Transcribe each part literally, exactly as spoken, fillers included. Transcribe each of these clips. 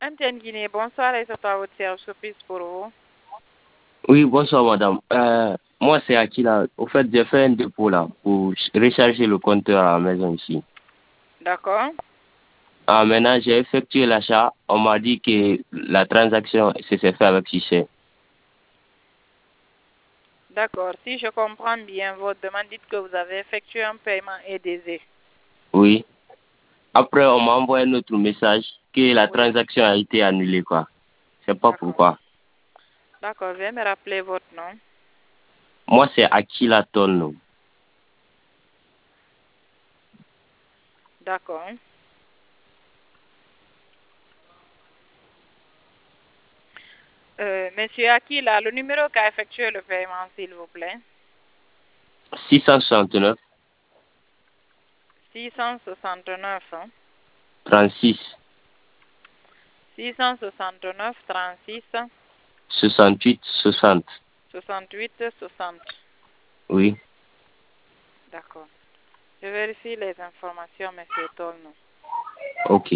Antenne Guinée, bonsoir et c'est à votre service pour vous. Oui, bonsoir madame. Euh, moi c'est Akila. Au fait, j'ai fait un dépôt là pour recharger le compteur à la maison ici. D'accord. Ah, maintenant j'ai effectué l'achat. On m'a dit que la transaction s'est fait avec succès. D'accord. Si je comprends bien votre demande, dites que vous avez effectué un paiement E D Z. Oui. Après, on m'a envoyé un autre message que la Oui. transaction a été annulée quoi. Je sais pas pourquoi. D'accord. Veuillez me rappeler votre nom. Moi c'est Akila Tono. D'accord. Euh, monsieur Akila, le numéro qui a effectué le paiement, s'il vous plaît. six cent soixante-neuf. six cent soixante-neuf. Hein? trente-six. six cent soixante-neuf, trente-six. soixante-huit soixante. soixante-huit, soixante. Oui. D'accord. Je vérifie les informations, monsieur Tolno. Ok.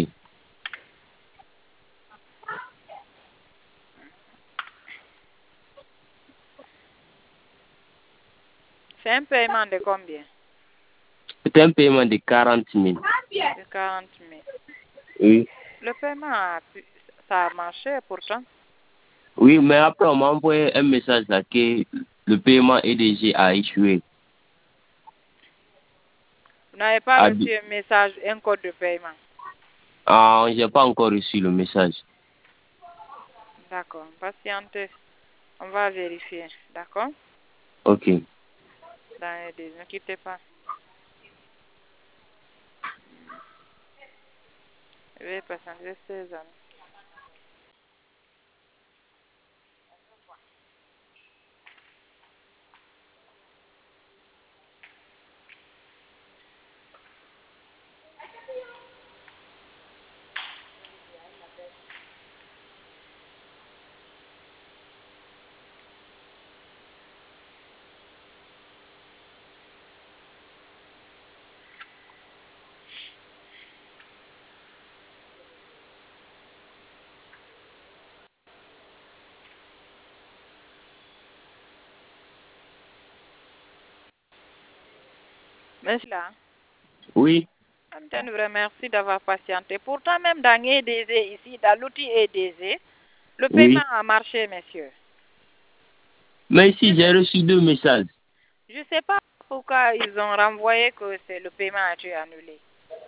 C'est un paiement de combien? C'est un paiement de quarante mille. De quarante mille. Oui. Le paiement, a pu, ça a marché pourtant. Oui, mais après, on m'a envoyé un message là que le paiement E D G a échoué. Vous n'avez pas A reçu dit- un message, un code de paiement. Ah, j'ai pas encore reçu le message. D'accord. Patientez. On va vérifier. D'accord? Ok. Dans les deux. Ne quittez pas. Je vais patienter seize ans. Monsieur là, Oui. je vous remercie d'avoir patienté. Pourtant, même dans E D Z, ici, dans l'outil E D Z, le paiement Oui. a marché, monsieur. Mais ici, j'ai reçu deux messages. Je ne sais pas pourquoi ils ont renvoyé que c'est le paiement a été annulé.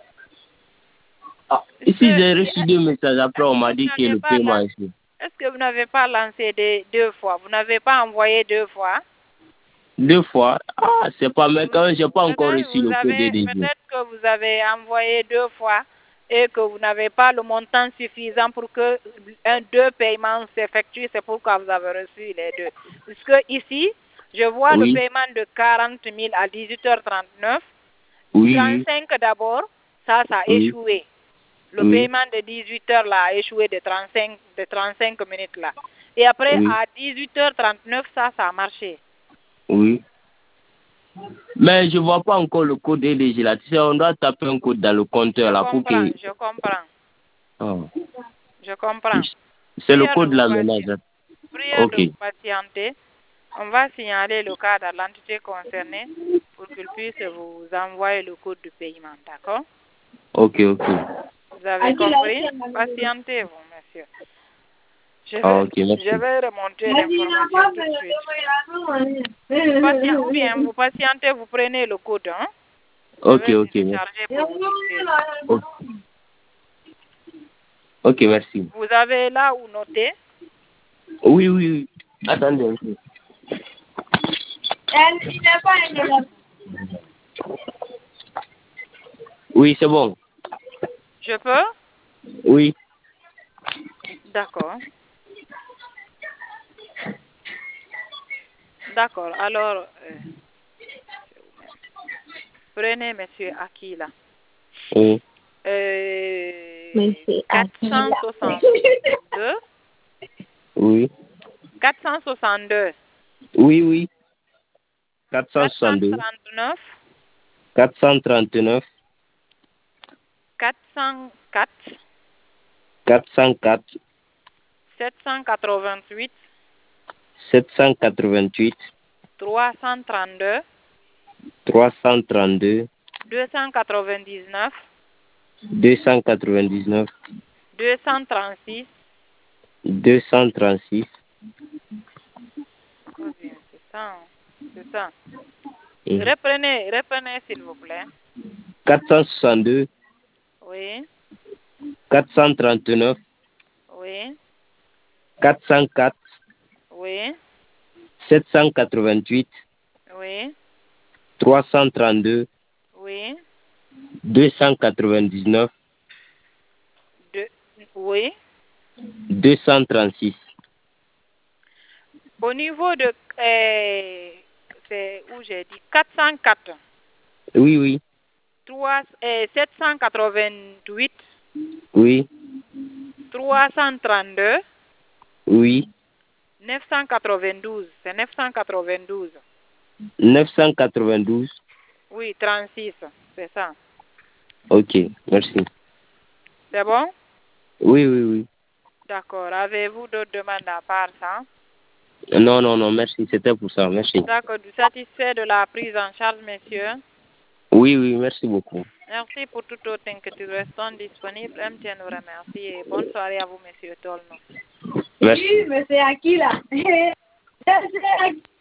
Ah, Est-ce ici, que, j'ai reçu deux messages. Après, on m'a vous dit que n'avez le pas paiement lan- a échoué. est-ce que vous n'avez pas lancé des, deux fois? Vous n'avez pas envoyé deux fois? Deux fois. Ah, c'est pas, mais Vous, quand même, j'ai pas encore peut-être, reçu vous le code avez, E D G. peut-être que vous avez envoyé deux fois et que vous n'avez pas le montant suffisant pour que un, deux paiements s'effectuent. C'est pourquoi vous avez reçu les deux. Parce que ici, je vois le Oui. paiement de quarante mille à dix-huit heures trente-neuf. Oui, oui. trente-cinq d'abord, ça, ça a Oui. échoué. Le Oui. paiement de dix-huit heures là a échoué de trente-cinq, de trente-cinq minutes là. Et après, Oui. à dix-huit heures trente-neuf, ça, ça a marché. Oui. Mais je vois pas encore le code E D G là. Tu sais, on doit taper un code dans le compteur Je là pour comprends, que. je comprends, Ah. je comprends. C'est le Prière de code vous là patienter. maintenant. Prière de Ok. vous patienter. On va signaler le cas à l'entité concernée pour qu'il puisse vous envoyer le code de paiement, d'accord? Ok, ok. Vous avez compris? Patientez-vous, monsieur. Je Ah, vais, ok, merci. je vais remonter l'information tout de suite. Vous patientez, ou bien vous patientez, vous prenez le code, hein? Je Ok, vais ok. télécharger pour vous dicter. Ok, ok, merci. Vous avez là où noter? Oui, oui, oui. Attendez un peu. Oui, c'est bon. Je peux? Oui. D'accord. D'accord. Alors, euh, c'est vous-même. Prenez monsieur Akila. Oui. Euh, quatre cent soixante-deux. Oui. quatre cent soixante-deux. Oui, oui. quatre cent quatre cent soixante-deux. trente-neuf. quatre cent trente-neuf. quatre cent quatre. quatre cent quatre, sept cent quatre-vingt-huit, sept cent quatre-vingt-huit, trois cent trente-deux, trois cent trente-deux, deux cent quatre-vingt-dix-neuf, deux cent quatre-vingt-dix-neuf, deux cent trente-six. deux cent trente-six. Oh bien, c'est ça. hein. C'est ça. Mhm. Reprenez, reprenez s'il vous plaît. quatre cent soixante-deux, Oui, quatre cent trente-neuf, oui, quatre cent quatre, oui, sept cent quatre-vingt-huit, oui, trois cent trente-deux, oui, deux cent quatre-vingt-dix-neuf, deux, oui. deux cent trente-six. Au niveau de, euh, c'est où j'ai dit quatre cent quatre, Oui, oui, trois, euh, sept cent quatre-vingt-huit, oui, trois cent trente-deux, oui, neuf cent quatre-vingt-douze. C'est neuf cent quatre-vingt-douze. neuf cent quatre-vingt-douze. Oui, trente-six. C'est ça. Ok, merci. C'est bon? Oui, oui, oui. D'accord. Avez-vous d'autres demandes à part ça? Non, non, non, merci, c'était pour ça, merci. D'accord. Satisfait de la prise en charge, monsieur? Oui, oui, merci beaucoup. Merci pour toute autre inquiétude. Restons disponibles. M T N vous remercie et bonne soirée à vous, monsieur Tolno. Merci. Oui, mais c'est à qui là? C'est à qui?